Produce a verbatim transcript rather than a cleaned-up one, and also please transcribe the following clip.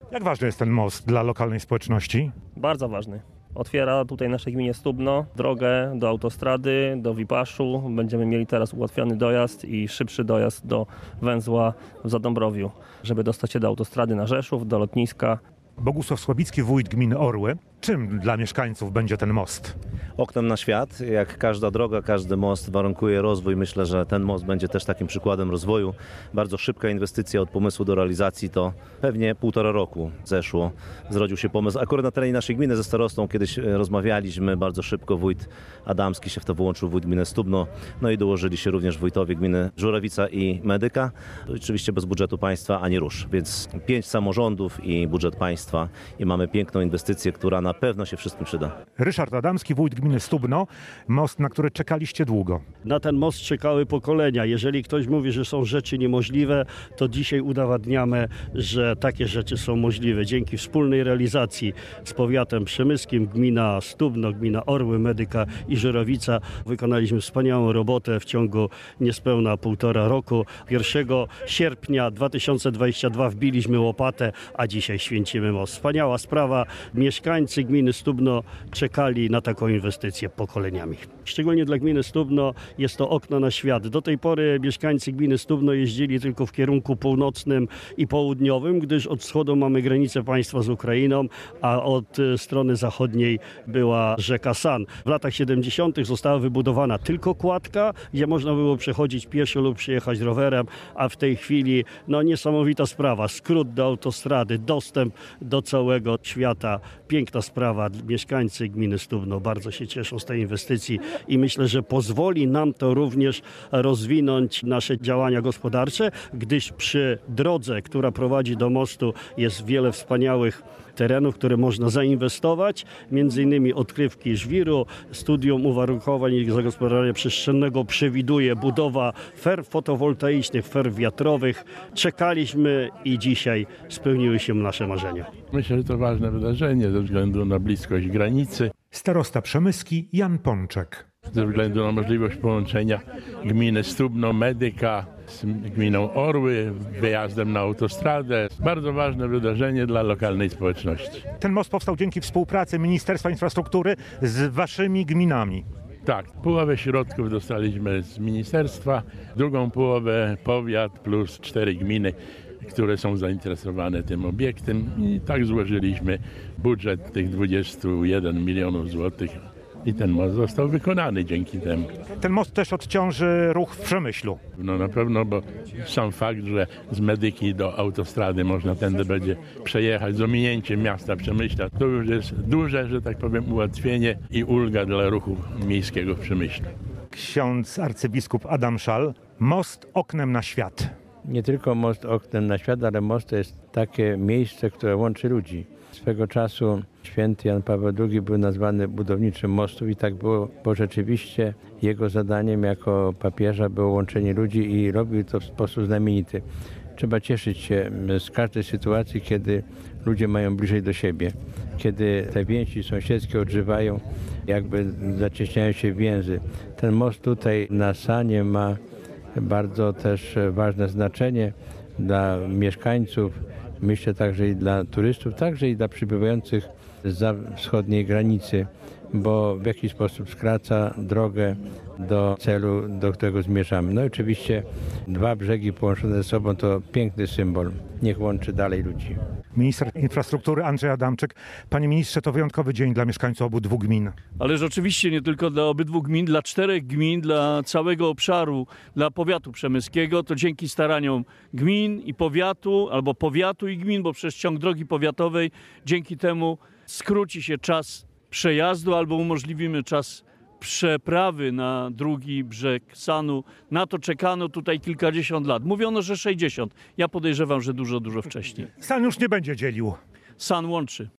Jak ważny jest ten most dla lokalnej społeczności? Bardzo ważny. Otwiera tutaj naszej gminie Stubno drogę do autostrady, do Wipaszu. Będziemy mieli teraz ułatwiony dojazd i szybszy dojazd do węzła w Zadąbrowiu, żeby dostać się do autostrady na Rzeszów, do lotniska. Bogusław Słabicki, wójt gminy Orły. Czym dla mieszkańców będzie ten most? Oknem na świat. Jak każda droga, każdy most warunkuje rozwój. Myślę, że ten most będzie też takim przykładem rozwoju. Bardzo szybka inwestycja od pomysłu do realizacji to pewnie półtora roku zeszło. Zrodził się pomysł. Akurat na terenie naszej gminy ze starostą kiedyś rozmawialiśmy. Bardzo szybko wójt Adamski się w to włączył, wójt gminy Stubno. No i dołożyli się również wójtowie gminy Żurawica i Medyka. Oczywiście bez budżetu państwa ani rusz. Więc pięć samorządów i budżet państwa i mamy piękną inwestycję, która na pewno się wszystkim przyda. Ryszard Adamski, wójt gminy Stubno. Most, na który czekaliście długo. Na ten most czekały pokolenia. Jeżeli ktoś mówi, że są rzeczy niemożliwe, to dzisiaj udowadniamy, że takie rzeczy są możliwe. Dzięki wspólnej realizacji z powiatem przemyskim, gmina Stubno, gmina Orły, Medyka i Żurawica wykonaliśmy wspaniałą robotę w ciągu niespełna półtora roku. pierwszego sierpnia dwa tysiące dwudziestego drugiego wbiliśmy łopatę, a dzisiaj święcimy most. Wspaniała sprawa. Mieszkańcy gminy Stubno czekali na taką inwestycję pokoleniami. Szczególnie dla gminy Stubno jest to okno na świat. Do tej pory mieszkańcy gminy Stubno jeździli tylko w kierunku północnym i południowym, gdyż od wschodu mamy granicę państwa z Ukrainą, a od strony zachodniej była rzeka San. W latach siedemdziesiątych została wybudowana tylko kładka, gdzie można było przechodzić pieszo lub przyjechać rowerem, a w tej chwili no niesamowita sprawa. Skrót do autostrady, dostęp do całego świata. Piękna sprawa. Mieszkańcy gminy Stubno bardzo się cieszą z tej inwestycji i myślę, że pozwoli nam to również rozwinąć nasze działania gospodarcze, gdyż przy drodze, która prowadzi do mostu, jest wiele wspaniałych terenów, które można zainwestować, między innymi odkrywki żwiru. Studium uwarunkowań i zagospodarowania przestrzennego przewiduje budowa ferm fotowoltaicznych, ferm wiatrowych. Czekaliśmy i dzisiaj spełniły się nasze marzenia. Myślę, że to ważne wydarzenie ze względu na bliskość granicy. Starosta przemyski Jan Pączek. Ze względu na możliwość połączenia gminy Stubno, Medyka z gminą Orły, wyjazdem na autostradę. Bardzo ważne wydarzenie dla lokalnej społeczności. Ten most powstał dzięki współpracy Ministerstwa Infrastruktury z waszymi gminami. Tak, połowę środków dostaliśmy z ministerstwa, drugą połowę powiat plus cztery gminy, które są zainteresowane tym obiektem i tak złożyliśmy budżet tych dwudziestu jeden milionów złotych i ten most został wykonany dzięki temu. Ten most też odciąży ruch w Przemyślu. No na pewno, bo sam fakt, że z Medyki do autostrady można tędy będzie przejechać z ominięciem miasta Przemyśla, to już jest duże, że tak powiem, ułatwienie i ulga dla ruchu miejskiego w Przemyślu. Ksiądz arcybiskup Adam Szal. Most oknem na świat. Nie tylko most oknem na świat, ale most to jest takie miejsce, które łączy ludzi. Swego czasu święty Jan Paweł drugi był nazwany budowniczym mostów i tak było, bo rzeczywiście jego zadaniem jako papieża było łączenie ludzi i robił to w sposób znamienity. Trzeba cieszyć się z każdej sytuacji, kiedy ludzie mają bliżej do siebie, kiedy te więzi sąsiedzkie odżywają, jakby zacieśniają się więzy. Ten most tutaj na Sanie ma bardzo też ważne znaczenie dla mieszkańców, myślę także i dla turystów, także i dla przybywających zza wschodniej granicy, bo w jakiś sposób skraca drogę do celu, do którego zmierzamy. No i oczywiście dwa brzegi połączone ze sobą to piękny symbol. Niech łączy dalej ludzi. Minister infrastruktury Andrzej Adamczyk. Panie ministrze, to wyjątkowy dzień dla mieszkańców obydwu gmin. Ależ oczywiście nie tylko dla obydwu gmin, dla czterech gmin, dla całego obszaru, dla powiatu przemyskiego. To dzięki staraniom gmin i powiatu, albo powiatu i gmin, bo przez ciąg drogi powiatowej dzięki temu skróci się czas przejazdu albo umożliwimy czas przeprawy na drugi brzeg Sanu. Na to czekano tutaj kilkadziesiąt lat. Mówiono, że sześćdziesiąt. Ja podejrzewam, że dużo, dużo wcześniej. San już nie będzie dzielił. San łączy.